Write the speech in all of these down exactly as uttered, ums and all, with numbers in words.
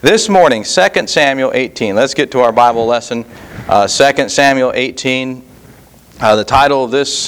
This morning, Second Samuel eighteen. Let's get to our Bible lesson. Uh, Second Samuel eighteen. Uh, the title of this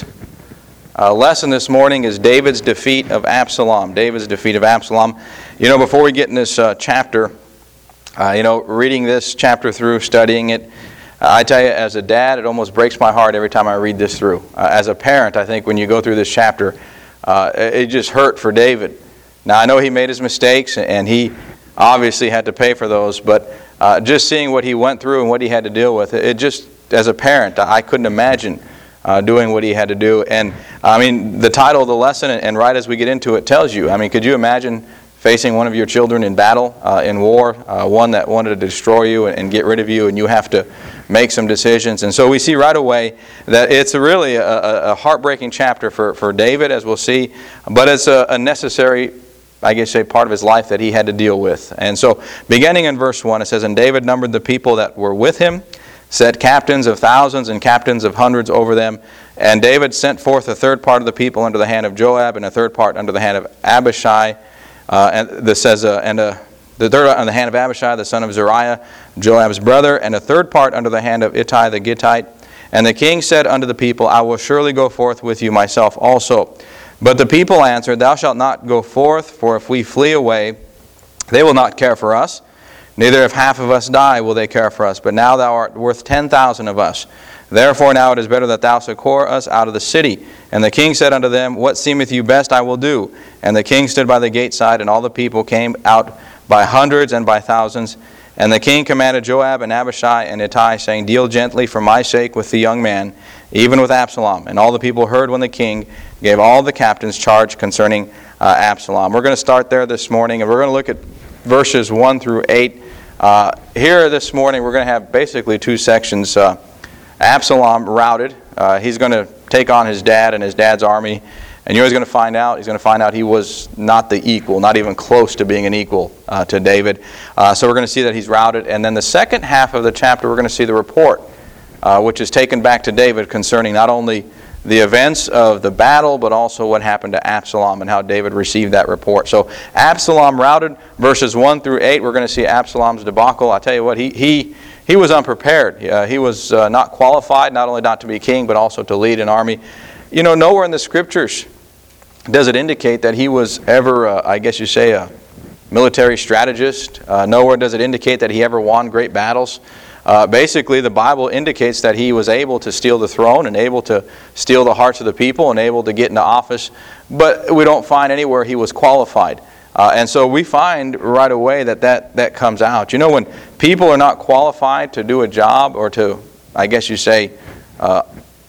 uh, lesson this morning is David's Defeat of Absalom. David's Defeat of Absalom. You know, before we get in this uh, chapter, uh, you know, reading this chapter through, studying it, uh, I tell you, as a dad, it almost breaks my heart every time I read this through. Uh, as a parent, I think when you go through this chapter, uh, it, it just hurt for David. Now, I know he made his mistakes, and he obviously had to pay for those, but uh, just seeing what he went through and what he had to deal with, it just, as a parent, I couldn't imagine uh, doing what he had to do. And, I mean, the title of the lesson, and right as we get into it, tells you, I mean, could you imagine facing one of your children in battle, uh, in war, uh, one that wanted to destroy you and, and get rid of you, and you have to make some decisions? And so we see right away that it's really a, a heartbreaking chapter for, for David, as we'll see, but it's a, a necessary, I guess, a part of his life that he had to deal with. And so, beginning in verse one, it says, "And David numbered the people that were with him, set captains of thousands and captains of hundreds over them. And David sent forth a third part of the people under the hand of Joab, and a third part under the hand of Abishai." Uh, and this says, uh, and uh, the third under the hand of Abishai, the son of Zeruiah, Joab's brother, and a third part under the hand of Ittai the Gittite. And the king said unto the people, "I will surely go forth with you myself also." But the people answered, "Thou shalt not go forth, for if we flee away, they will not care for us. Neither if half of us die will they care for us. But now thou art worth ten thousand of us. Therefore now it is better that thou succour us out of the city." And the king said unto them, "What seemeth you best I will do." And the king stood by the gate side, and all the people came out by hundreds and by thousands. And the king commanded Joab and Abishai and Ittai, saying, "Deal gently for my sake with the young man, even with Absalom." And all the people heard when the king gave all the captains charge concerning uh, Absalom. We're going to start there this morning, and we're going to look at verses one through eight. Uh, here this morning, we're going to have basically two sections. Uh, Absalom routed. Uh, he's going to take on his dad and his dad's army. And you know what he's going to find out? He's going to find out he was not the equal, not even close to being an equal uh, to David. Uh, so we're going to see that he's routed. And then the second half of the chapter, we're going to see the report, uh, which is taken back to David concerning not only the events of the battle, but also what happened to Absalom and how David received that report. So Absalom routed, verses one through eight, we're going to see Absalom's debacle. I'll tell you what, he he he was unprepared. Uh, he was uh, not qualified, not only not to be king, but also to lead an army. You know, nowhere in the Scriptures does it indicate that he was ever, uh, I guess you say, a military strategist. Uh, nowhere does it indicate that he ever won great battles. Uh, basically, the Bible indicates that he was able to steal the throne and able to steal the hearts of the people and able to get into office, but we don't find anywhere he was qualified. Uh, and so we find right away that, that that comes out. You know, when people are not qualified to do a job or to, I guess you say, uh,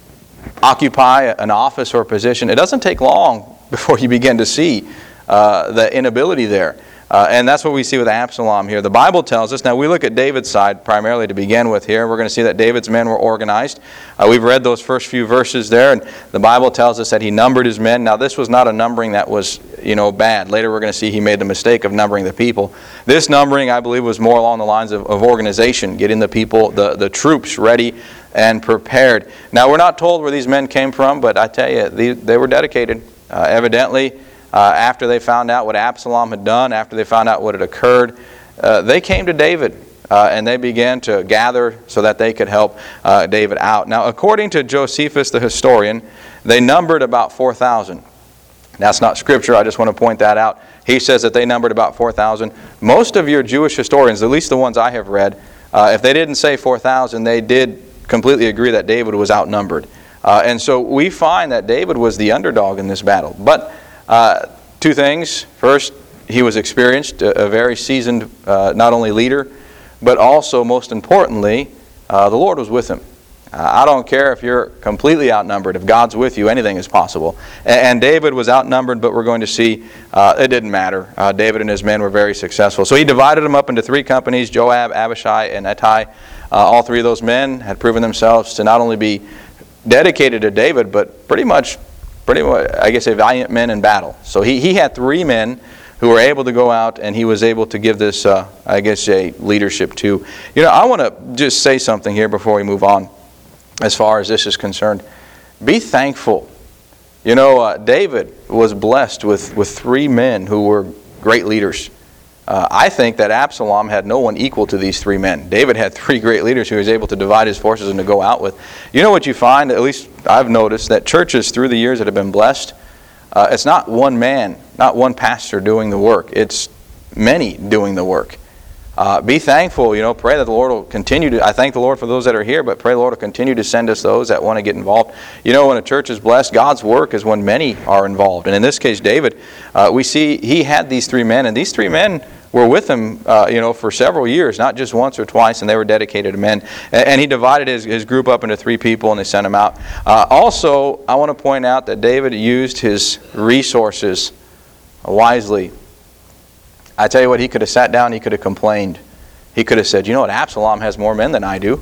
occupy an office or a position, it doesn't take long before you begin to see uh, the inability there. Uh, and that's what we see with Absalom here. The Bible tells us, now we look at David's side primarily to begin with here. We're going to see that David's men were organized. Uh, we've read those first few verses there, and the Bible tells us that he numbered his men. Now this was not a numbering that was, you know, bad. Later we're going to see he made the mistake of numbering the people. This numbering, I believe, was more along the lines of, of organization, getting the people, the, the troops ready and prepared. Now we're not told where these men came from, but I tell you, they, they were dedicated. Uh, evidently, Uh, after they found out what Absalom had done, after they found out what had occurred, uh, they came to David uh, and they began to gather so that they could help uh, David out. Now, according to Josephus the historian, they numbered about four thousand. That's not scripture, I just want to point that out. He says that they numbered about four thousand. Most of your Jewish historians, at least the ones I have read, uh, if they didn't say four thousand, they did completely agree that David was outnumbered. Uh, and so we find that David was the underdog in this battle. But Uh, two things. First, he was experienced, a, a very seasoned uh, not only leader, but also, most importantly, uh, the Lord was with him. Uh, I don't care if you're completely outnumbered. If God's with you, anything is possible. And, and David was outnumbered, but we're going to see uh, it didn't matter. Uh, David and his men were very successful. So he divided them up into three companies, Joab, Abishai, and Ittai. Uh, all three of those men had proven themselves to not only be dedicated to David, but pretty much Pretty much, I guess, a valiant men in battle. So he, he had three men who were able to go out, and he was able to give this, uh, I guess, a leadership to. You know, I want to just say something here before we move on as far as this is concerned. Be thankful. You know, uh, David was blessed with, with three men who were great leaders. Uh, I think that Absalom had no one equal to these three men. David had three great leaders who he was able to divide his forces and to go out with. You know what you find, at least I've noticed, that churches through the years that have been blessed, uh, it's not one man, not one pastor doing the work. It's many doing the work. Uh, be thankful, you know, pray that the Lord will continue to, I thank the Lord for those that are here, but pray the Lord will continue to send us those that want to get involved. You know, when a church is blessed, God's work is when many are involved. And in this case, David, uh, we see he had these three men, and these three men were with him, uh, you know, for several years, not just once or twice, and they were dedicated men. And, and he divided his, his group up into three people, and they sent them out. Uh, also, I want to point out that David used his resources wisely. I tell you what, he could have sat down, he could have complained. He could have said, you know what, Absalom has more men than I do.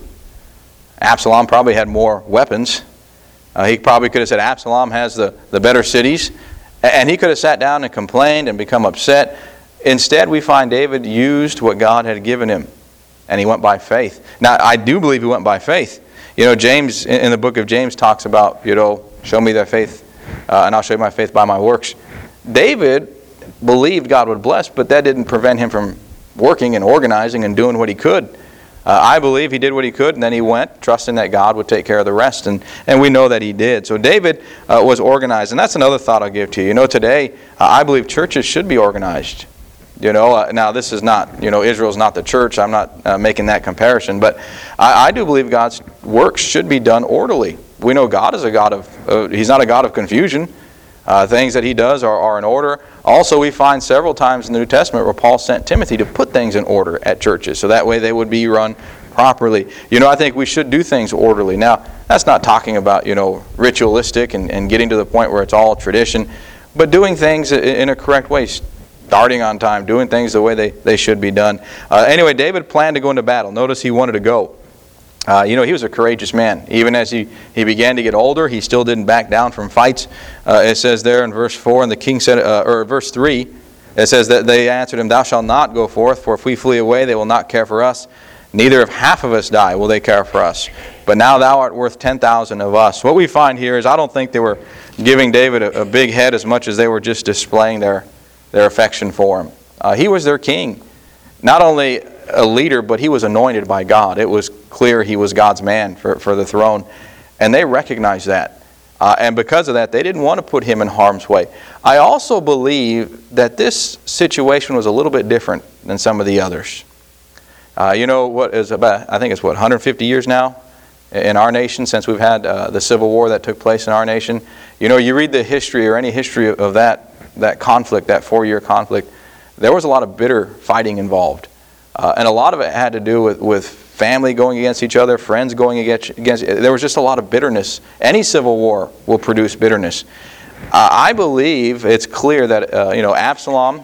Absalom probably had more weapons. Uh, he probably could have said, Absalom has the, the better cities. And he could have sat down and complained and become upset. Instead, we find David used what God had given him, and he went by faith. Now, I do believe he went by faith. You know, James, in the book of James, talks about, you know, show me their faith, uh, and I'll show you my faith by my works. David believed God would bless, but that didn't prevent him from working and organizing and doing what he could. Uh, I believe he did what he could, and then he went, trusting that God would take care of the rest, and, and we know that he did. So David uh, was organized, and that's another thought I'll give to you. You know, today, uh, I believe churches should be organized. You know, uh, now this is not, you know, Israel's not the church. I'm not uh, making that comparison, but I, I do believe God's works should be done orderly. We know God is a God of, uh, He's not a God of confusion. Uh, things that He does are, are in order. Also, we find several times in the New Testament where Paul sent Timothy to put things in order at churches, so that way they would be run properly. You know, I think we should do things orderly. Now, that's not talking about, you know, ritualistic and, and getting to the point where it's all tradition, but doing things in a correct way, starting on time, doing things the way they, they should be done. Uh, anyway, David planned to go into battle. Notice he wanted to go. Uh, you know, he was a courageous man. Even as he, he began to get older, he still didn't back down from fights. Uh, it says there in verse four, and the king said, uh, or verse three, it says that they answered him, thou shalt not go forth, for if we flee away, they will not care for us. Neither if half of us die will they care for us. But now thou art worth ten thousand of us. What we find here is I don't think they were giving David a, a big head as much as they were just displaying their, their affection for him. Uh, he was their king. Not only a leader, but he was anointed by God. It was clear he was God's man for, for the throne. And they recognized that. Uh, and because of that, they didn't want to put him in harm's way. I also believe that this situation was a little bit different than some of the others. Uh, you know, what is about, I think it's what, one hundred fifty years now in our nation since we've had uh, the Civil War that took place in our nation. You know, you read the history or any history of that, that conflict, that four-year conflict, there was a lot of bitter fighting involved. Uh, and a lot of it had to do with, with family going against each other, friends going against, against. There was just a lot of bitterness. Any civil war will produce bitterness. Uh, I believe it's clear that uh, you know Absalom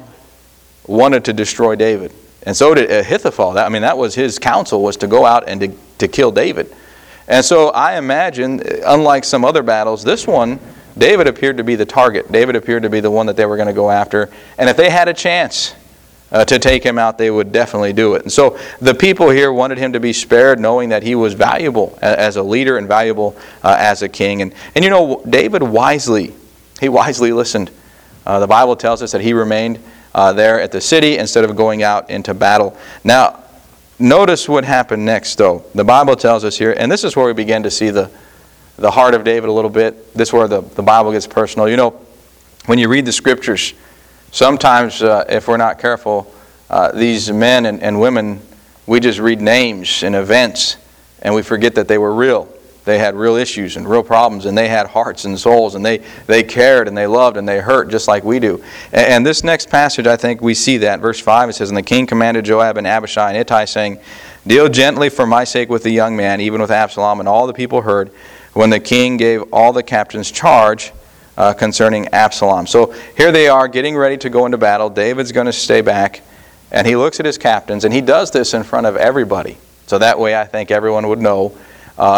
wanted to destroy David, and so did Ahithophel. That, I mean, that was his counsel, was to go out and to, to kill David. And so I imagine, unlike some other battles, this one, David appeared to be the target. David appeared to be the one that they were going to go after. And if they had a chance Uh, to take him out, they would definitely do it. And so the people here wanted him to be spared, knowing that he was valuable as a leader and valuable uh, as a king. And, and you know, David wisely, he wisely listened. Uh, the Bible tells us that he remained uh, there at the city instead of going out into battle. Now, notice what happened next, though. The Bible tells us here, and this is where we begin to see the, the heart of David a little bit. This is where the, the Bible gets personal. You know, when you read the Scriptures, sometimes, uh, if we're not careful, uh, these men and, and women, we just read names and events, and we forget that they were real. They had real issues and real problems, and they had hearts and souls, and they, they cared, and they loved, and they hurt just like we do. And, and this next passage, I think we see that. Verse five, it says, and the king commanded Joab and Abishai and Ittai, saying, deal gently for my sake with the young man, even with Absalom. And all the people heard when the king gave all the captains charge Uh, concerning Absalom. So here they are getting ready to go into battle. David's going to stay back, and he looks at his captains, and he does this in front of everybody. So that way I think everyone would know. Uh,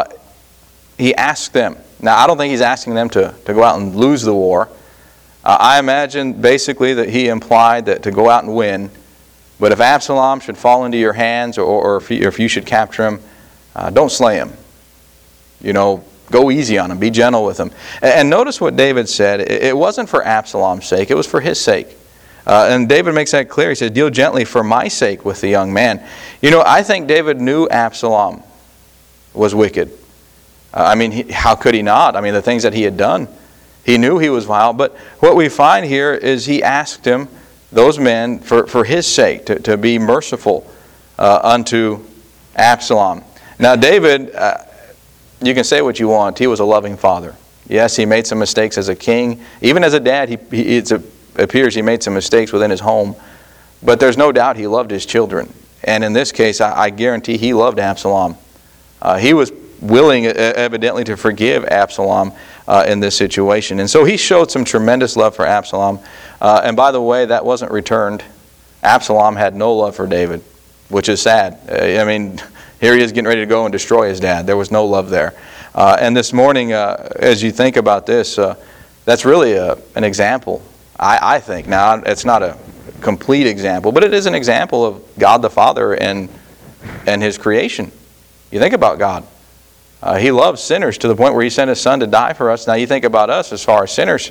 he asked them. Now I don't think he's asking them to, to go out and lose the war. Uh, I imagine basically that he implied that to go out and win, but if Absalom should fall into your hands, or, or, if, you, or if you should capture him, uh, don't slay him. You know, go easy on him. Be gentle with him. And notice what David said. It wasn't for Absalom's sake. It was for his sake. Uh, and David makes that clear. He says, deal gently for my sake with the young man. You know, I think David knew Absalom was wicked. Uh, I mean, he, how could he not? I mean, the things that he had done. He knew he was vile. But what we find here is he asked him, those men, for, for his sake, to, to be merciful uh, unto Absalom. Now, David, uh, you can say what you want. He was a loving father. Yes, he made some mistakes as a king. Even as a dad, he, he it's a appears he made some mistakes within his home, but there's no doubt he loved his children. And in this case, I, I guarantee he loved Absalom. Uh, he was willing, evidently, to forgive Absalom uh, in this situation. And so he showed some tremendous love for Absalom. Uh, and by the way, that wasn't returned. Absalom had no love for David, which is sad. Uh, I mean, here he is getting ready to go and destroy his dad. There was no love there. Uh, and this morning, uh, as you think about this, uh, that's really a, an example. I, I think. Now, it's not a complete example, but it is an example of God the Father and, and His creation. You think about God. Uh, he loves sinners to the point where He sent His Son to die for us. Now, you think about us as far as sinners.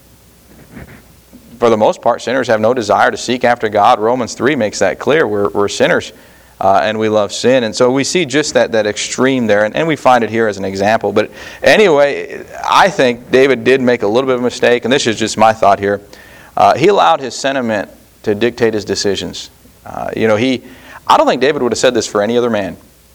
For the most part, sinners have no desire to seek after God. Romans three makes that clear. We're, we're sinners. Uh, and we love sin. And so we see just that, that extreme there, and, and we find it here as an example. But anyway, I think David did make a little bit of a mistake, and this is just my thought here. Uh, he allowed his sentiment to dictate his decisions. Uh, you know, he, I don't think David would have said this for any other man.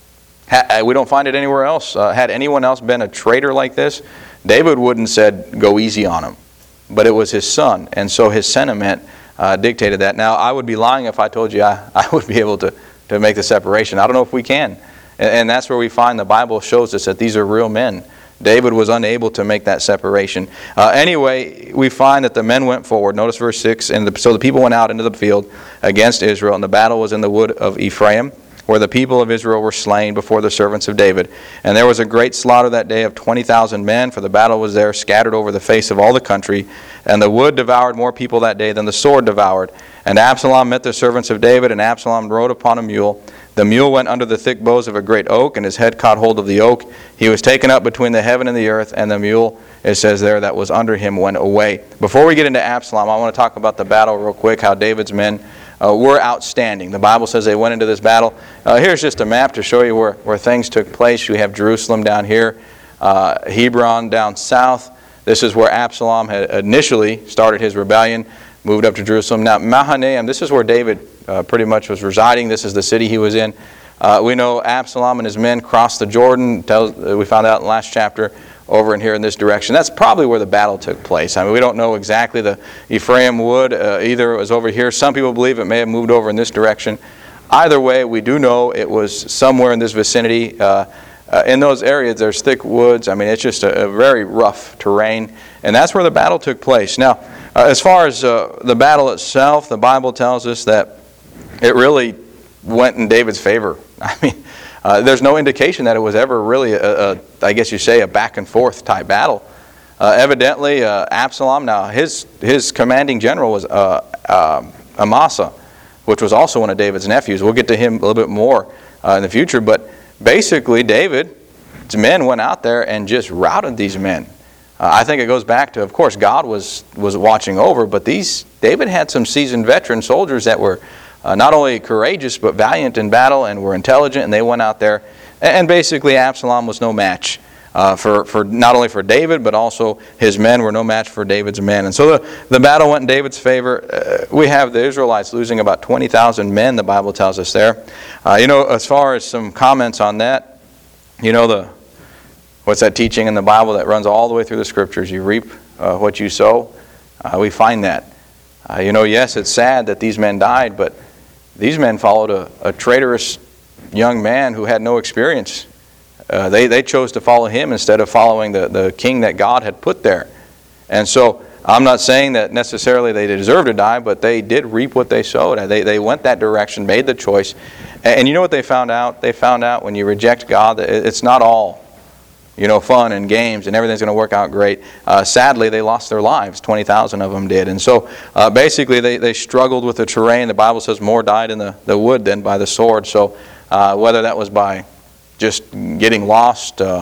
Ha, we don't find it anywhere else. Uh, had anyone else been a traitor like this, David wouldn't have said, go easy on him. But it was his son, and so his sentiment uh, dictated that. Now, I would be lying if I told you I, I would be able to to make the separation. I don't know if we can. And, and that's where we find the Bible shows us that these are real men. David was unable to make that separation. Uh, anyway, we find that the men went forward. Notice verse six. And the, so the people went out into the field against Israel, and the battle was in the wood of Ephraim, where the people of Israel were slain before the servants of David. And there was a great slaughter that day of twenty thousand men, for the battle was there scattered over the face of all the country. And the wood devoured more people that day than the sword devoured. And Absalom met the servants of David, and Absalom rode upon a mule. The mule went under the thick boughs of a great oak, and his head caught hold of the oak. He was taken up between the heaven and the earth, and the mule, it says there, that was under him went away. Before we get into Absalom, I want to talk about the battle real quick, how David's men uh, were outstanding. The Bible says they went into this battle. Uh, here's just a map to show you where, where things took place. We have Jerusalem down here, uh, Hebron down south. This is where Absalom had initially started his rebellion, moved up to Jerusalem. Now, Mahanaim, this is where David uh, pretty much was residing. This is the city he was in. Uh, we know Absalom and his men crossed the Jordan. Tells, uh, we found out in the last chapter over in here in this direction. That's probably where the battle took place. I mean, we don't know exactly the Ephraim wood. Uh, either it was over here. Some people believe it may have moved over in this direction. Either way, we do know it was somewhere in this vicinity. Uh, uh, in those areas, there's thick woods. I mean, it's just a, a very rough terrain. And that's where the battle took place. Now, uh, as far as uh, the battle itself, the Bible tells us that it really went in David's favor. I mean, uh, there's no indication that it was ever really, a, a, I guess you say, a back and forth type battle. Uh, evidently, uh, Absalom, now his his commanding general was uh, uh, Amasa, which was also one of David's nephews. We'll get to him a little bit more uh, in the future. But basically, David's men went out there and just routed these men. Uh, I think it goes back to, of course, God was was watching over, but these David had some seasoned veteran soldiers that were uh, not only courageous but valiant in battle and were intelligent, and they went out there. And basically, Absalom was no match uh, for for not only for David, but also his men were no match for David's men. And so the the battle went in David's favor. Uh, we have the Israelites losing about twenty thousand men. The Bible tells us there. Uh, you know, as far as some comments on that, you know the. What's that teaching in the Bible that runs all the way through the Scriptures? You reap uh, what you sow. Uh, we find that. Uh, you know, yes, it's sad that these men died, but these men followed a, a traitorous young man who had no experience. Uh, they, they chose to follow him instead of following the, the king that God had put there. And so I'm not saying that necessarily they deserved to die, but they did reap what they sowed. They, they went that direction, made the choice. And, and you know what they found out? They found out when you reject God that it's not all you know, fun and games, and everything's going to work out great. Uh, sadly, they lost their lives. twenty thousand of them did. And so, uh, basically, they, they struggled with the terrain. The Bible says more died in the, the wood than by the sword. So, uh, whether that was by just getting lost, uh,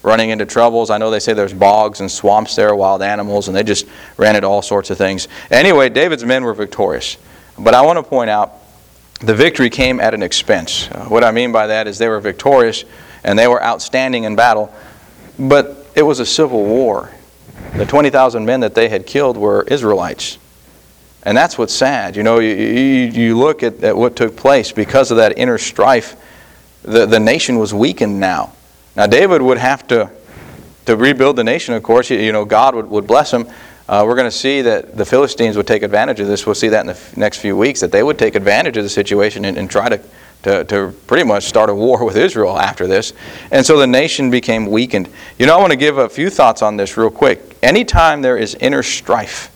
running into troubles. I know they say there's bogs and swamps there, wild animals, and they just ran into all sorts of things. Anyway, David's men were victorious. But I want to point out, the victory came at an expense. Uh, what I mean by that is they were victorious and they were outstanding in battle, but it was a civil war. The twenty thousand men that they had killed were Israelites. And that's what's sad. You know, you, you, you look at, at what took place because of that inner strife. The, the nation was weakened now. Now David would have to, to rebuild the nation, of course. You, you know, God would, would bless him. Uh, we're going to see that the Philistines would take advantage of this. We'll see that in the f- next few weeks, that they would take advantage of the situation and, and try to, to, to pretty much start a war with Israel after this. And so the nation became weakened. You know, I want to give a few thoughts on this real quick. Anytime there is inner strife,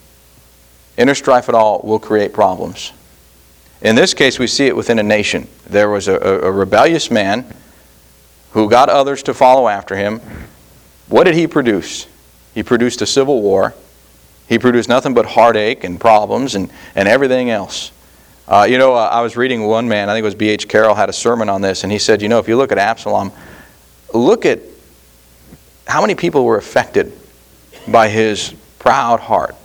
inner strife at all will create problems. In this case, we see it within a nation. There was a, a, a rebellious man who got others to follow after him. What did he produce? He produced a civil war. He produced nothing but heartache and problems and, and everything else. Uh, you know, uh, I was reading one man, I think it was B H Carroll, had a sermon on this, and he said, you know, if you look at Absalom, look at how many people were affected by his proud heart.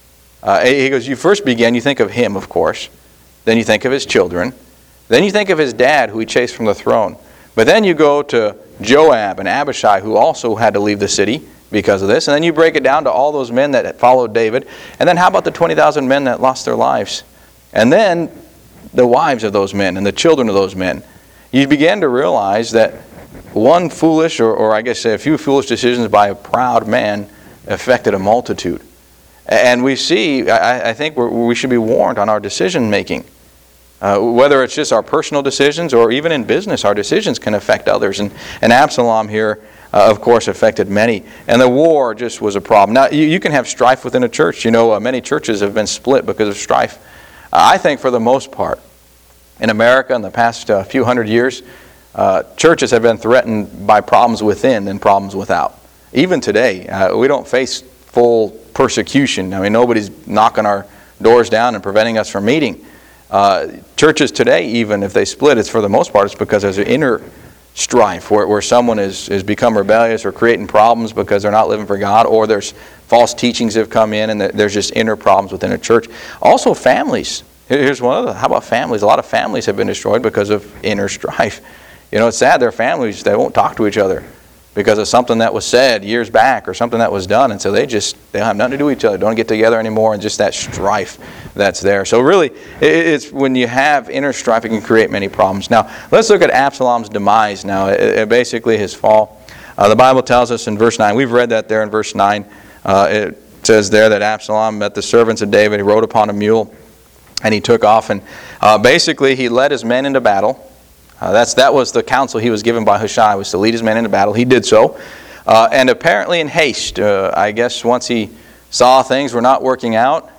Uh, he goes, you first begin, you think of him, of course. Then you think of his children. Then you think of his dad, who he chased from the throne. But then you go to Joab and Abishai, who also had to leave the city because of this. And then you break it down to all those men that followed David. And then how about the twenty thousand men that lost their lives? And then the wives of those men and the children of those men. You begin to realize that one foolish, or, or I guess a few foolish decisions by a proud man affected a multitude. And we see, I, I think we're, we should be warned on our decision making. Uh, whether it's just our personal decisions or even in business, our decisions can affect others. And, and Absalom here, uh, of course, affected many. And the war just was a problem. Now, you, you can have strife within a church. You know, uh, many churches have been split because of strife. Uh, I think for the most part, in America in the past uh, few hundred years, uh, churches have been threatened by problems within and problems without. Even today, uh, we don't face full persecution. I mean, nobody's knocking our doors down and preventing us from meeting. Uh, churches today, even if they split, it's for the most part, it's because there's an inner strife where, where someone is, is become rebellious or creating problems because they're not living for God, or there's false teachings have come in and there's just inner problems within a church. Also families. Here's one other. How about families? A lot of families have been destroyed because of inner strife. You know, it's sad. Their families, they won't talk to each other because of something that was said years back or something that was done. And so they just, they don't have nothing to do with each other. Don't get together anymore, and just that strife that's there. So really, it's when you have inner strife, it can create many problems. Now, let's look at Absalom's demise now, it, it basically his fall. Uh, the Bible tells us in verse nine, we've read that there in verse nine, uh, it says there that Absalom met the servants of David, he rode upon a mule, and he took off. And uh, basically, he led his men into battle. Uh, that's that was the counsel he was given by Hushai, was to lead his men into battle. He did so. Uh, and apparently in haste, uh, I guess once he saw things were not working out,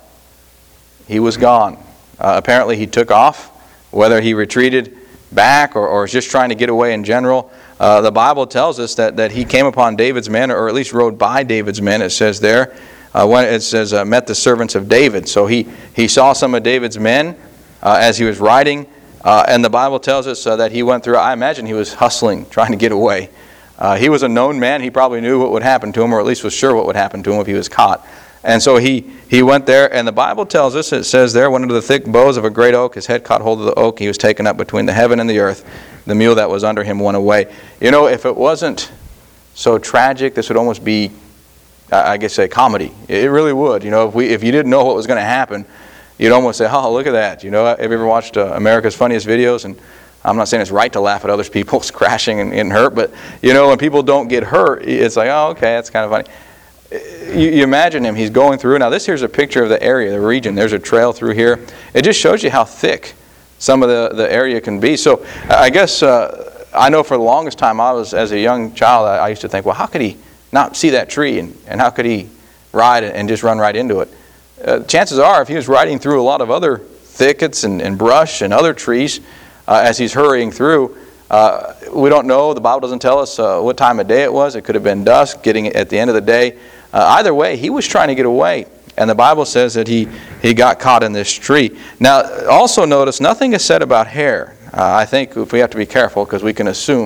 he was gone. Uh, apparently he took off, whether he retreated back or, or was just trying to get away in general. Uh, the Bible tells us that, that he came upon David's men, or at least rode by David's men, it says there. Uh, when it says, uh, met the servants of David. So he, he saw some of David's men uh, as he was riding. Uh, and the Bible tells us uh, that he went through, I imagine he was hustling, trying to get away. Uh, he was a known man. He probably knew what would happen to him, or at least was sure what would happen to him if he was caught. And so he, he went there, and the Bible tells us, it says there, went into the thick boughs of a great oak. His head caught hold of the oak. He was taken up between the heaven and the earth. The mule that was under him went away. You know, if it wasn't so tragic, this would almost be, I guess, a comedy. It really would. You know, if we if you didn't know what was going to happen, you'd almost say, oh, look at that. You know, have you ever watched uh, America's Funniest Videos? And I'm not saying it's right to laugh at other people's crashing and getting hurt, but, you know, when people don't get hurt, it's like, oh, okay, that's kind of funny. You, you imagine him, he's going through. Now, this here's a picture of the area, the region. There's a trail through here. It just shows you how thick some of the, the area can be. So I guess uh, I know for the longest time I was, as a young child, I, I used to think, well, how could he not see that tree, and, and how could he ride and just run right into it? Uh, chances are, if he was riding through a lot of other thickets and, and brush and other trees uh, as he's hurrying through, uh, we don't know. The Bible doesn't tell us uh, what time of day it was. It could have been dusk, getting at the end of the day. Uh, either way, he was trying to get away. And the Bible says that he, he got caught in this tree. Now, also notice, nothing is said about hair. Uh, I think if we have to be careful because we can assume.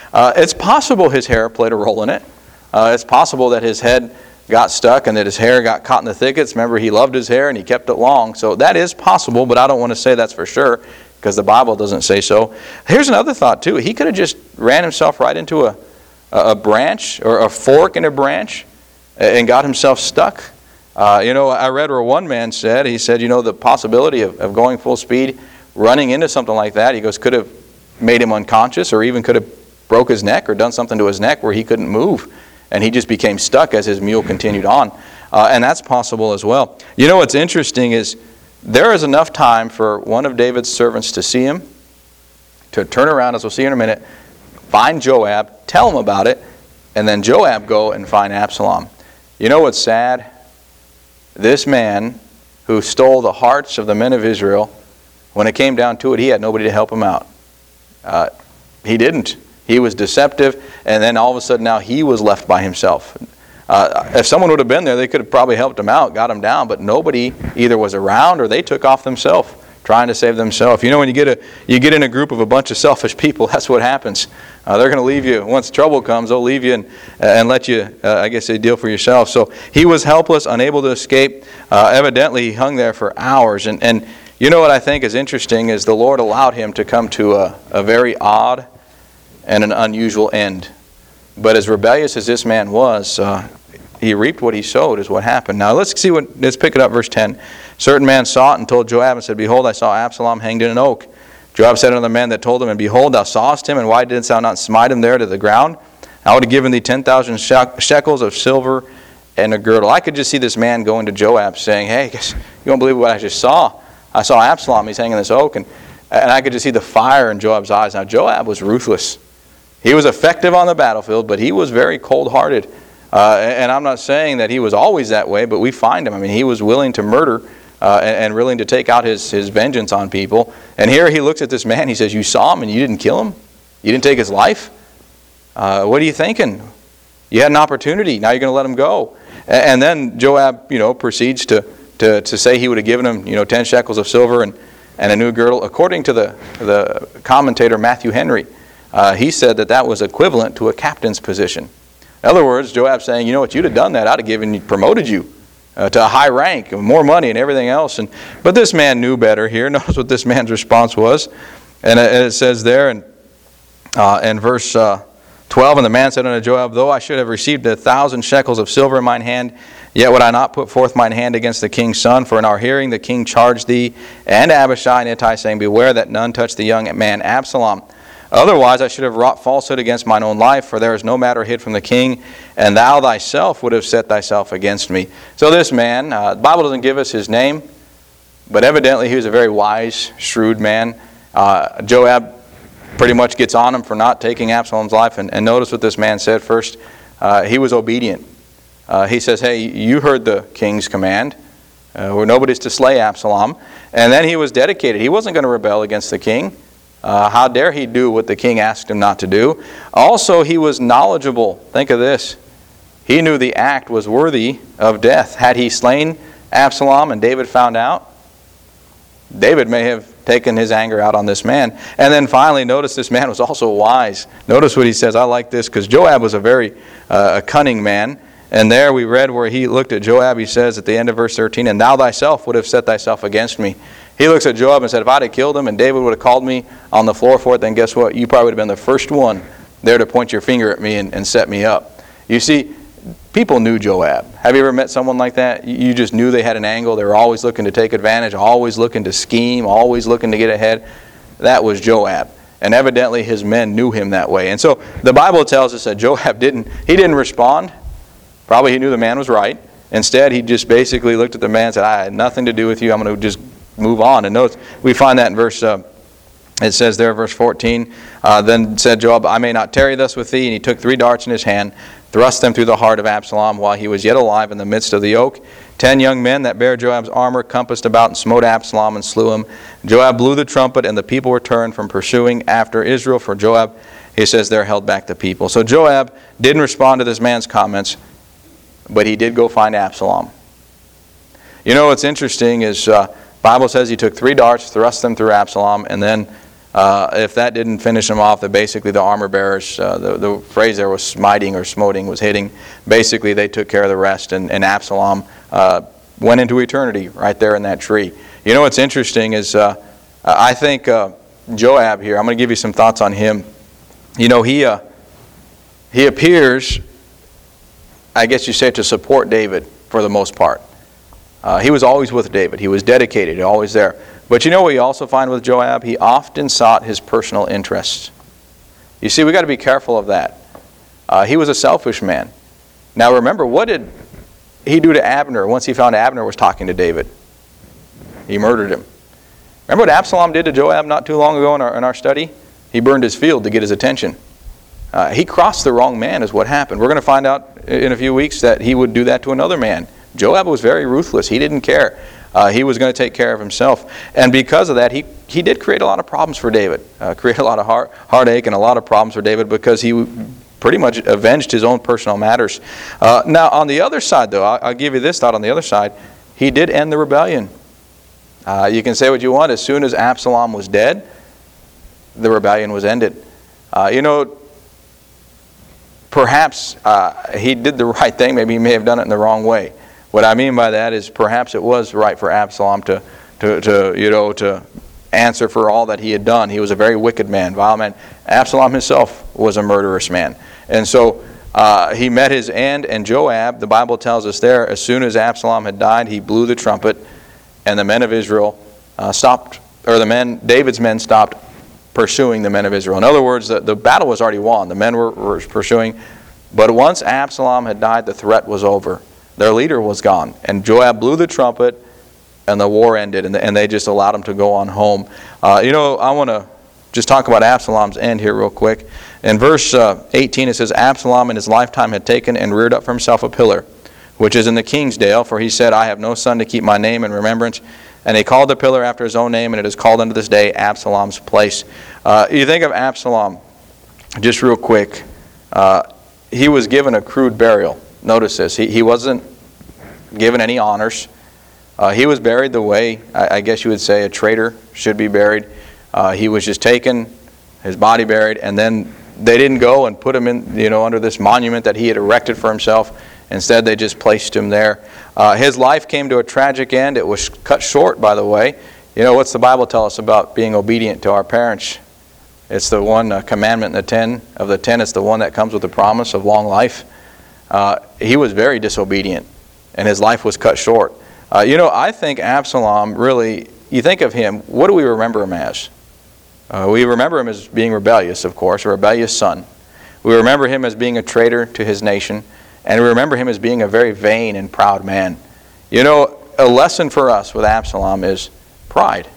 Uh, it's possible his hair played a role in it. Uh, it's possible that his head got stuck and that his hair got caught in the thickets. Remember, he loved his hair and he kept it long. So that is possible, but I don't want to say that's for sure because the Bible doesn't say so. Here's another thought too. He could have just ran himself right into a, a branch or a fork in a branch and got himself stuck. Uh, you know, I read where one man said, he said, you know, the possibility of, of going full speed, running into something like that, he goes, could have made him unconscious or even could have broke his neck or done something to his neck where he couldn't move. And he just became stuck as his mule continued on. Uh, and that's possible as well. You know what's interesting is there is enough time for one of David's servants to see him, to turn around, as we'll see in a minute, find Joab, tell him about it, and then Joab go and find Absalom. You know what's sad? This man who stole the hearts of the men of Israel, when it came down to it, he had nobody to help him out. Uh, he didn't. He was deceptive, and then all of a sudden now he was left by himself. Uh, if someone would have been there, they could have probably helped him out, got him down, but nobody either was around or they took off themselves, trying to save themselves. You know, when you get a you get in a group of a bunch of selfish people, that's what happens. Uh, they're going to leave you. Once trouble comes, they'll leave you and, and let you, uh, I guess, they deal for yourself. So he was helpless, unable to escape. Uh, evidently, he hung there for hours. And, and you know what I think is interesting is the Lord allowed him to come to a, a very odd and an unusual end. But as rebellious as this man was, uh, he reaped what he sowed is what happened. Now let's see what, let's pick it up, verse ten. Certain man saw it and told Joab and said, Behold, I saw Absalom hanged in an oak. Joab said unto the man that told him, And behold, thou sawest him, and why didst thou not smite him there to the ground? I would have given thee ten thousand shekels of silver and a girdle. I could just see this man going to Joab saying, Hey, you won't believe what I just saw. I saw Absalom, he's hanging in this oak. And, and I could just see the fire in Joab's eyes. Now Joab was ruthless. He was effective on the battlefield, but he was very cold-hearted. Uh, and I'm not saying that he was always that way, but we find him. I mean, he was willing to murder uh, and, and willing to take out his, his vengeance on people. And here he looks at this man. He says, you saw him and you didn't kill him? You didn't take his life? Uh, what are you thinking? You had an opportunity. Now you're going to let him go. And, and then Joab, you know, proceeds to, to, to say he would have given him, you know, ten shekels of silver and, and a new girdle. According to the, the commentator Matthew Henry, Uh, he said that that was equivalent to a captain's position. In other words, Joab saying, you know what, you'd have done that, I'd have given you, promoted you uh, to a high rank, more money and everything else. And But this man knew better here. Notice what this man's response was. And it, it says there in, uh, in verse uh, twelve, And the man said unto Joab, Though I should have received a thousand shekels of silver in mine hand, yet would I not put forth mine hand against the king's son. For in our hearing the king charged thee and Abishai and Ittai, saying, Beware that none touch the young man Absalom. Otherwise I should have wrought falsehood against mine own life, for there is no matter hid from the king, and thou thyself would have set thyself against me. So this man, uh, the Bible doesn't give us his name, but evidently he was a very wise, shrewd man. Uh, Joab pretty much gets on him for not taking Absalom's life, and, and notice what this man said first. Uh, he was obedient. Uh, he says, hey, you heard the king's command. Uh, where nobody's to slay Absalom. And then he was dedicated. He wasn't going to rebel against the king. Uh, how dare he do what the king asked him not to do? Also, he was knowledgeable. Think of this. He knew the act was worthy of death. Had he slain Absalom and David found out, David may have taken his anger out on this man. And then finally, notice this man was also wise. Notice what he says. I like this because Joab was a very uh, a cunning man. And there we read where he looked at Joab, he says at the end of verse thirteen, And thou thyself would have set thyself against me. He looks at Joab and said, if I'd have killed him and David would have called me on the floor for it, then guess what? You probably would have been the first one there to point your finger at me and, and set me up. You see, people knew Joab. Have you ever met someone like that? You just knew they had an angle. They were always looking to take advantage, always looking to scheme, always looking to get ahead. That was Joab. And evidently his men knew him that way. And so the Bible tells us that Joab didn't, he didn't respond. Probably he knew the man was right. Instead, he just basically looked at the man and said, I had nothing to do with you. I'm going to just move on. And notice, we find that in verse, uh, it says there, verse fourteen, uh, Then said Joab, I may not tarry thus with thee. And he took three darts in his hand, thrust them through the heart of Absalom while he was yet alive in the midst of the oak. Ten young men that bare Joab's armor compassed about and smote Absalom and slew him. Joab blew the trumpet, and the people returned from pursuing after Israel. For Joab, he says, there held back the people. So Joab didn't respond to this man's comments, but he did go find Absalom. You know what's interesting is uh, Bible says he took three darts, thrust them through Absalom, and then Uh, if that didn't finish them off, that basically the armor bearers, uh, the, the phrase there was smiting or smoting, was hitting. Basically, they took care of the rest, and, and Absalom uh, went into eternity right there in that tree. You know what's interesting is uh, I think uh, Joab here, I'm going to give you some thoughts on him. You know, he uh, he appears, I guess you say, to support David for the most part. Uh, he was always with David. He was dedicated, always there. But you know what you also find with Joab? He often sought his personal interests. You see, we've got to be careful of that. Uh, he was a selfish man. Now remember, what did he do to Abner once he found Abner was talking to David? He murdered him. Remember what Absalom did to Joab not too long ago in our, in our study? He burned his field to get his attention. Uh, he crossed the wrong man is what happened. We're going to find out in a few weeks that he would do that to another man. Joab was very ruthless. He didn't care. Uh, he was going to take care of himself. And because of that, he, he did create a lot of problems for David. Uh, create a lot of heart, heartache and a lot of problems for David because he pretty much avenged his own personal matters. Uh, now, on the other side, though, I'll, I'll give you this thought on the other side. He did end the rebellion. Uh, you can say what you want. As soon as Absalom was dead, the rebellion was ended. Uh, you know, perhaps uh, he did the right thing. Maybe he may have done it in the wrong way. What I mean by that is perhaps it was right for Absalom to, to, to, you know, to answer for all that he had done. He was a very wicked man, vile man. Absalom himself was a murderous man. And so uh, he met his end, and Joab, the Bible tells us there, as soon as Absalom had died, he blew the trumpet, and the men of Israel uh, stopped, or the men, David's men stopped pursuing the men of Israel. In other words, the, the battle was already won. The men were, were pursuing. But once Absalom had died, the threat was over. Their leader was gone. And Joab blew the trumpet, and the war ended, and, and they just allowed him to go on home. Uh, you know, I want to just talk about Absalom's end here real quick. In verse uh, eighteen, it says, Absalom in his lifetime had taken and reared up for himself a pillar, which is in the king's dale, for he said, I have no son to keep my name in remembrance. And he called the pillar after his own name, and it is called unto this day Absalom's place. Uh, you think of Absalom, just real quick, uh, he was given a crude burial. Notice this. He, he wasn't given any honors. Uh, he was buried the way, I, I guess you would say, a traitor should be buried. Uh, he was just taken, his body buried, and then they didn't go and put him in, you know, under this monument that he had erected for himself. Instead, they just placed him there. Uh, his life came to a tragic end. It was cut short, by the way. You know, what's the Bible tell us about being obedient to our parents? It's the one uh, commandment in the ten of the ten. It's the one that comes with the promise of long life. Uh, he was very disobedient, and his life was cut short. Uh, you know, I think Absalom really, you think of him, what do we remember him as? Uh, we remember him as being rebellious, of course, a rebellious son. We remember him as being a traitor to his nation, and we remember him as being a very vain and proud man. You know, a lesson for us with Absalom is pride.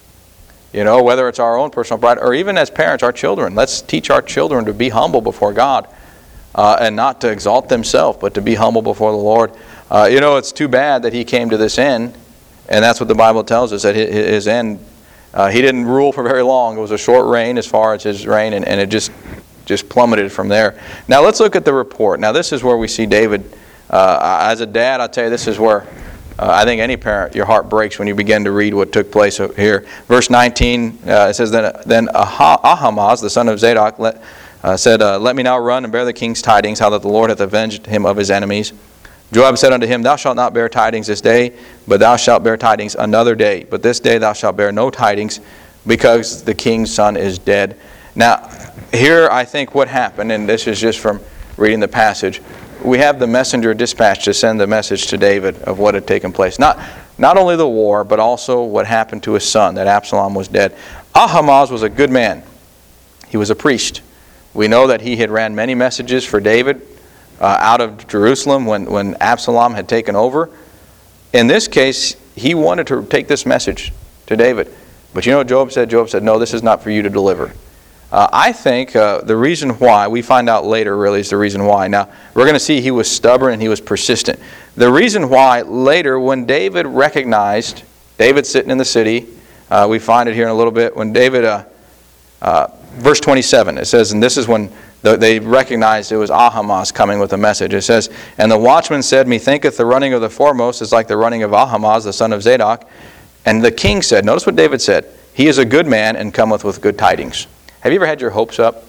You know, whether it's our own personal pride, or even as parents, our children. Let's teach our children to be humble before God. Uh, and not to exalt themselves, but to be humble before the Lord. Uh, you know, it's too bad that he came to this end, and that's what the Bible tells us, that his, his end, uh, he didn't rule for very long. It was a short reign as far as his reign, and, and it just, just plummeted from there. Now let's look at the report. Now this is where we see David. Uh, as a dad, I'll tell you, this is where uh, I think any parent, your heart breaks when you begin to read what took place here. Verse nineteen, uh, it says, Then, then Ahimaaz, the son of Zadok, let... Uh, said, uh, Let me now run and bear the king's tidings, how that the Lord hath avenged him of his enemies. Joab said unto him, Thou shalt not bear tidings this day, but thou shalt bear tidings another day. But this day thou shalt bear no tidings, because the king's son is dead. Now, here I think what happened, and this is just from reading the passage, we have the messenger dispatched to send the message to David of what had taken place. Not, not only the war, but also what happened to his son, that Absalom was dead. Ahimaaz was a good man. He was a priest. We know that he had ran many messages for David uh, out of Jerusalem when, when Absalom had taken over. In this case, he wanted to take this message to David. But you know what Joab said? Joab said, no, this is not for you to deliver. Uh, I think uh, the reason why, we find out later really is the reason why. Now, we're going to see he was stubborn and he was persistent. The reason why later, when David recognized, David sitting in the city, uh, we find it here in a little bit, when David... Uh, uh, Verse twenty-seven, it says, and this is when the, they recognized it was Ahimaaz coming with a message. It says, And the watchman said, Methinketh the running of the foremost is like the running of Ahimaaz, the son of Zadok. And the king said, notice what David said, he is a good man and cometh with good tidings. Have you ever had your hopes up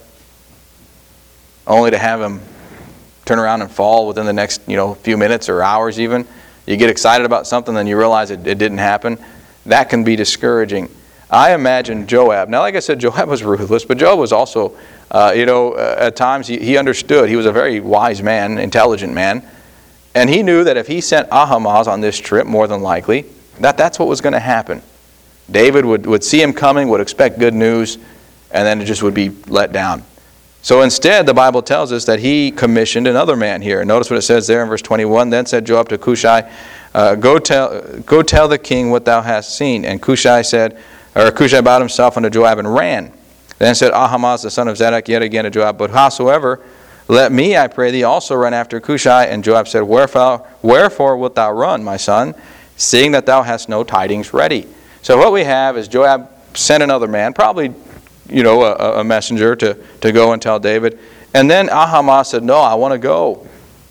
only to have him turn around and fall within the next, you know, few minutes or hours even? You get excited about something, then you realize it, it didn't happen. That can be discouraging. I imagine Joab. Now, like I said, Joab was ruthless, but Joab was also, uh, you know, uh, at times he, he understood. He was a very wise man, intelligent man. And he knew that if he sent Ahimaaz on this trip, more than likely, that that's what was going to happen. David would, would see him coming, would expect good news, and then it just would be let down. So instead, the Bible tells us that he commissioned another man here. Notice what it says there in verse twenty-one. Then said Joab to Cushai, uh, go tell go tell the king what thou hast seen. And Cushai said, or Cushai bowed himself unto Joab and ran. Then said Ahimaaz the son of Zadok yet again to Joab, but howsoever, let me, I pray thee, also run after Cushai. And Joab said, Wherefore, wherefore wilt thou run, my son, seeing that thou hast no tidings ready? So what we have is Joab sent another man, probably, you know, a, a messenger to, to go and tell David. And then Ahimaaz said, no, I want to go.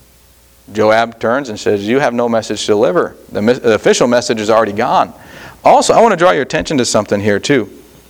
Joab turns and says, you have no message to deliver. The, the official message is already gone. Also, I want to draw your attention to something here too.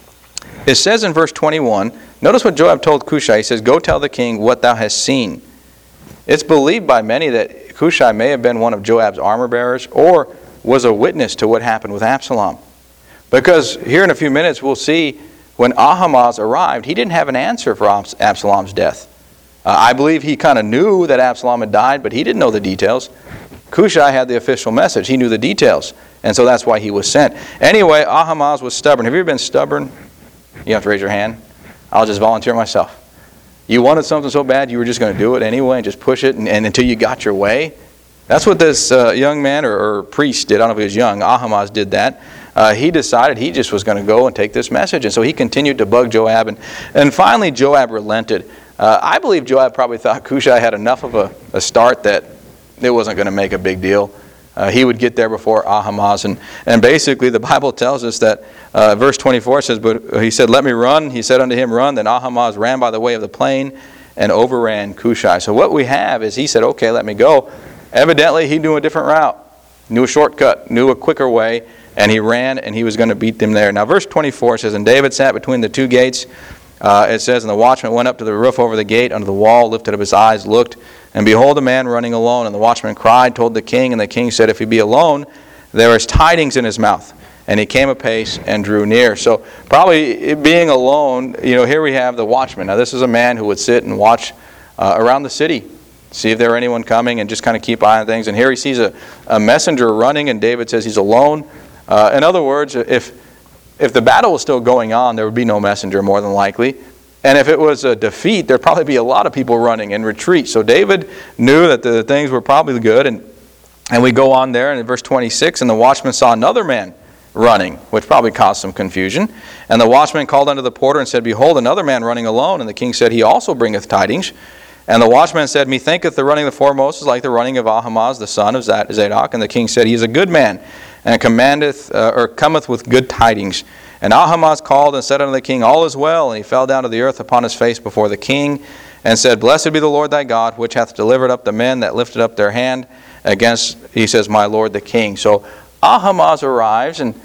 It says in verse twenty-one, notice what Joab told Cushai. He says, go tell the king what thou hast seen. It's believed by many that Cushai may have been one of Joab's armor bearers or was a witness to what happened with Absalom. Because here in a few minutes we'll see when Ahimaaz arrived, he didn't have an answer for Absalom's death. Uh, I believe he kind of knew that Absalom had died, but he didn't know the details. Cushai had the official message. He knew the details. And so that's why he was sent. Anyway, Ahimaaz was stubborn. Have you ever been stubborn? You have to raise your hand. I'll just volunteer myself. You wanted something so bad you were just going to do it anyway and just push it and, and until you got your way. That's what this uh, young man or, or priest did. I don't know if he was young. Ahimaaz did that. Uh, he decided he just was going to go and take this message. And so he continued to bug Joab. And, and finally Joab relented. Uh, I believe Joab probably thought Cushai had enough of a, a start that it wasn't going to make a big deal. Uh, he would get there before Ahimaaz. And, and basically the Bible tells us that uh, verse twenty-four says, but he said, let me run. He said unto him, run. Then Ahimaaz ran by the way of the plain and overran Cushai. So what we have is he said, okay, let me go. Evidently he knew a different route, knew a shortcut, knew a quicker way, and he ran and he was going to beat them there. Now verse twenty-four says, and David sat between the two gates. Uh, it says, and the watchman went up to the roof over the gate under the wall, lifted up his eyes, looked, and behold a man running alone. And the watchman cried, told the king, and the king said, if he be alone, there is tidings in his mouth. And he came apace and drew near. So probably being alone, you know, here we have the watchman. Now this is a man who would sit and watch uh, around the city, see if there were anyone coming and just kind of keep eye on things. And here he sees a, a messenger running, and David says he's alone. Uh, in other words, if if the battle was still going on, there would be no messenger more than likely. And if it was a defeat, there'd probably be a lot of people running in retreat. So David knew that the things were probably good. And, and we go on there, and in verse twenty-six, and the watchman saw another man running, which probably caused some confusion. And the watchman called unto the porter and said, behold, another man running alone. And the king said, he also bringeth tidings. And the watchman said, methinketh the running of the foremost is like the running of Ahimaaz, the son of Zadok. And the king said, he is a good man, and commandeth uh, or cometh with good tidings. And Ahimaaz called and said unto the king, all is well. And he fell down to the earth upon his face before the king, and said, blessed be the Lord thy God, which hath delivered up the men that lifted up their hand against, he says, my lord the king. So Ahimaaz arrives, and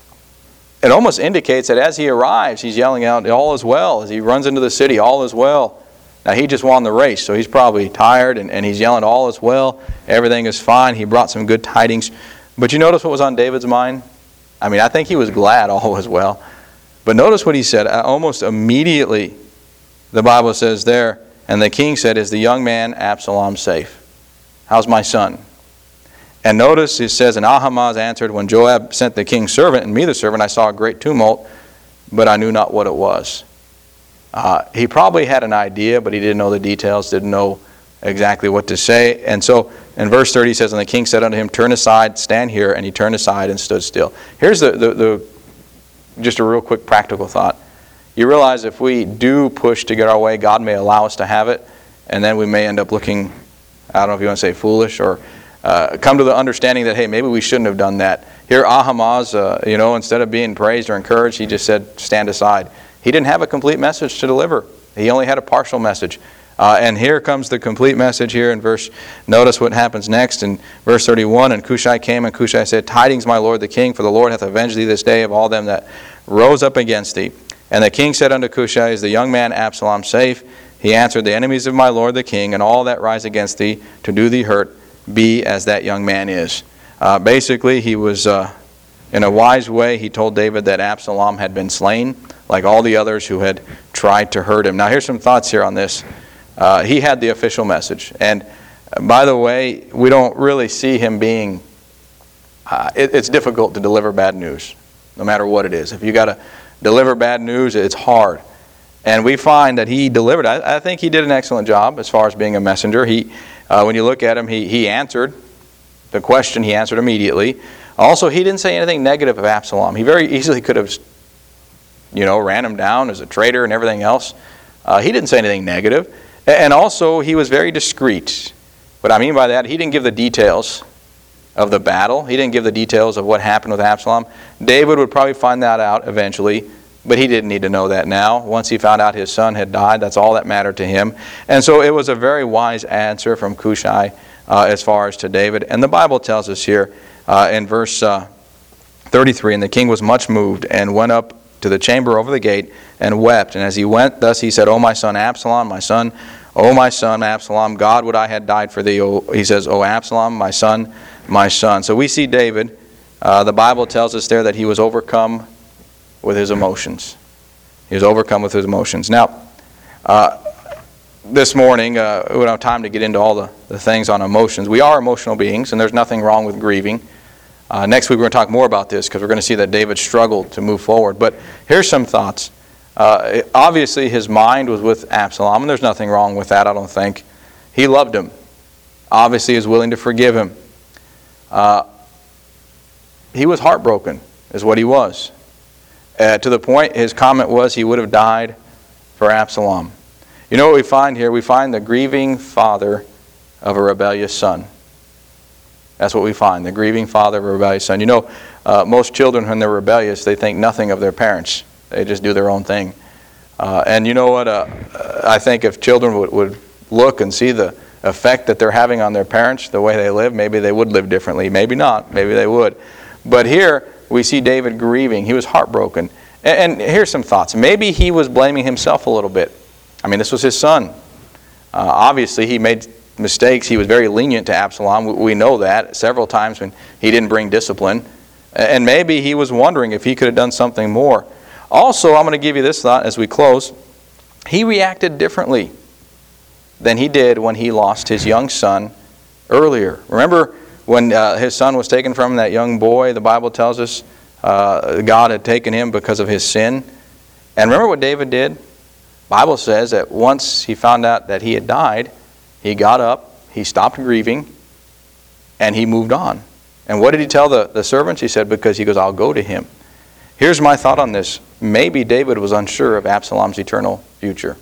it almost indicates that as he arrives, he's yelling out, all is well. As he runs into the city, all is well. Now he just won the race, so he's probably tired, and, and he's yelling, all is well, everything is fine. He brought some good tidings. But you notice what was on David's mind? I mean, I think he was glad all was well. But notice what he said. Almost immediately, the Bible says there, and the king said, is the young man Absalom safe? How's my son? And notice it says, and Ahimaaz answered, when Joab sent the king's servant and me the servant, I saw a great tumult, but I knew not what it was. Uh, he probably had an idea, but he didn't know the details, didn't know exactly what to say. And so in verse thirty it says, and the king said unto him, turn aside, stand here. And he turned aside and stood still. Here's the, the, the just a real quick practical thought. You realize if we do push to get our way, God may allow us to have it, and then we may end up looking, I don't know if you want to say foolish, or uh, come to the understanding that, hey, maybe we shouldn't have done that. Here Ahimaaz, uh, you know, instead of being praised or encouraged, he just said, stand aside. He didn't have a complete message to deliver. He only had a partial message. Uh, and here comes the complete message here in verse, notice what happens next in verse thirty-one. And Cushai came, and Cushai said, tidings, my lord the king, for the Lord hath avenged thee this day of all them that rose up against thee. And the king said unto Cushai, Is the young man Absalom safe? He answered, The enemies of my lord the king, and all that rise against thee to do thee hurt, be as that young man is. Uh, basically, he was, uh, in a wise way, he told David that Absalom had been slain, like all the others who had tried to hurt him. Now, here's some thoughts here on this. Uh, he had the official message. And by the way, we don't really see him being, uh, it, it's difficult to deliver bad news, no matter what it is. If you got to deliver bad news, it's hard. And we find that he delivered. I, I think he did an excellent job as far as being a messenger. He, uh, when you look at him, he, he answered the question. He answered immediately. Also, he didn't say anything negative of Absalom. He very easily could have, you know, ran him down as a traitor and everything else. Uh, he didn't say anything negative. And also, he was very discreet. What I mean by that, he didn't give the details of the battle. He didn't give the details of what happened with Absalom. David would probably find that out eventually, but he didn't need to know that now. Once he found out his son had died, that's all that mattered to him. And so it was a very wise answer from Cushai uh, as far as to David. And the Bible tells us here uh, in verse uh, thirty-three, And the king was much moved, and went up to the chamber over the gate, and wept. And as he went thus he said, O my son Absalom, my son, O my son Absalom, God would I had died for thee. O, he says, O Absalom, my son, my son. So we see David, uh, the Bible tells us there that he was overcome with his emotions. He was overcome with his emotions. Now, uh, this morning, uh, we don't have time to get into all the, the things on emotions. We are emotional beings, and there's nothing wrong with grieving. Uh, next week we're going to talk more about this because we're going to see that David struggled to move forward. But here's some thoughts. Uh, obviously, his mind was with Absalom, and there's nothing wrong with that, I don't think. He loved him. Obviously, he was willing to forgive him. Uh, he was heartbroken, is what he was. Uh, to the point, his comment was he would have died for Absalom. You know what we find here? We find the grieving father of a rebellious son. That's what we find, the grieving father of a rebellious son. You know, uh, most children, when they're rebellious, they think nothing of their parents. They just do their own thing. Uh, and you know what? Uh, I think if children would, would look and see the effect that they're having on their parents, the way they live, maybe they would live differently. Maybe not. Maybe they would. But here, we see David grieving. He was heartbroken. And, and here's some thoughts. Maybe he was blaming himself a little bit. I mean, this was his son. Uh, obviously, he made mistakes. He was very lenient to Absalom. We know that several times when he didn't bring discipline. And maybe he was wondering if he could have done something more. Also, I'm going to give you this thought as we close. He reacted differently than he did when he lost his young son earlier. Remember when uh, his son was taken from him, that young boy, the Bible tells us uh, God had taken him because of his sin. And remember what David did? The Bible says that once he found out that he had died, he got up, he stopped grieving, and he moved on. And what did he tell the, the servants? He said, because he goes, I'll go to him. Here's my thought on this. Maybe David was unsure of Absalom's eternal future.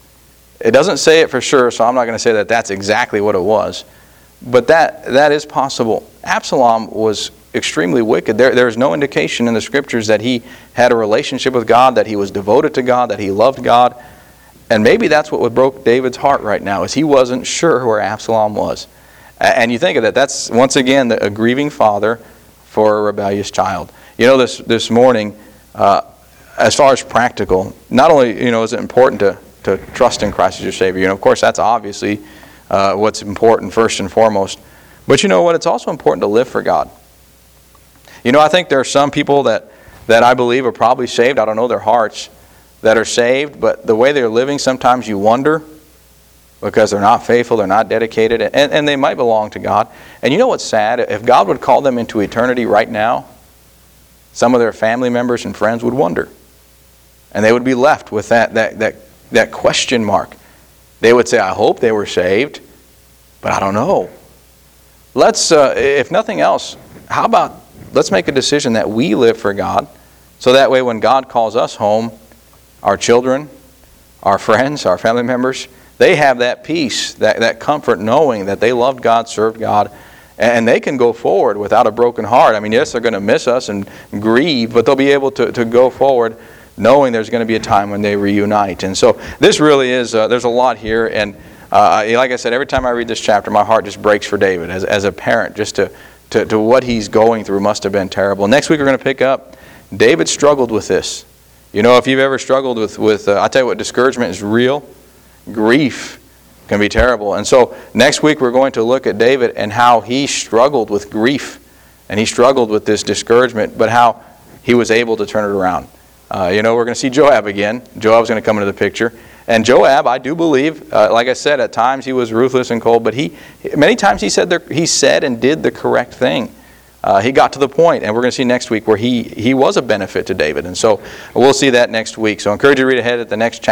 It doesn't say it for sure, so I'm not going to say that that's exactly what it was. But that that is possible. Absalom was extremely wicked. There, there's no indication in the Scriptures that he had a relationship with God, that he was devoted to God, that he loved God. And maybe that's what broke David's heart right now, is he wasn't sure where Absalom was. And you think of that, that's once again the, a grieving father for a rebellious child. You know, this this morning, uh, as far as practical, not only you know is it important to, to trust in Christ as your Savior, you know, of course that's obviously uh, what's important first and foremost. But you know what? It's also important to live for God. You know, I think there are some people that, that I believe are probably saved. I don't know their hearts that are saved, but the way they're living, sometimes you wonder because they're not faithful, they're not dedicated, and, and they might belong to God. And you know what's sad? If God would call them into eternity right now, some of their family members and friends would wonder. And they would be left with that, that, that, that question mark. They would say, I hope they were saved, but I don't know. Let's, uh, if nothing else, how about let's make a decision that we live for God, so that way when God calls us home, our children, our friends, our family members, they have that peace, that, that comfort knowing that they loved God, served God, and they can go forward without a broken heart. I mean, yes, they're going to miss us and grieve, but they'll be able to, to go forward knowing there's going to be a time when they reunite. And so this really is, uh, there's a lot here. And uh, like I said, every time I read this chapter, my heart just breaks for David as, as a parent. Just to, to, to what he's going through must have been terrible. Next week we're going to pick up David struggled with this. You know, if you've ever struggled with, with uh, I'll tell you what, discouragement is real. Grief can be terrible. And so next week we're going to look at David and how he struggled with grief. And he struggled with this discouragement, but how he was able to turn it around. Uh, you know, we're going to see Joab again. Joab's going to come into the picture. And Joab, I do believe, uh, like I said, at times he was ruthless and cold, but he many times he said the, he said and did the correct thing. Uh, he got to the point, and we're going to see next week where he, he was a benefit to David. And so we'll see that next week. So I encourage you to read ahead at the next chapter.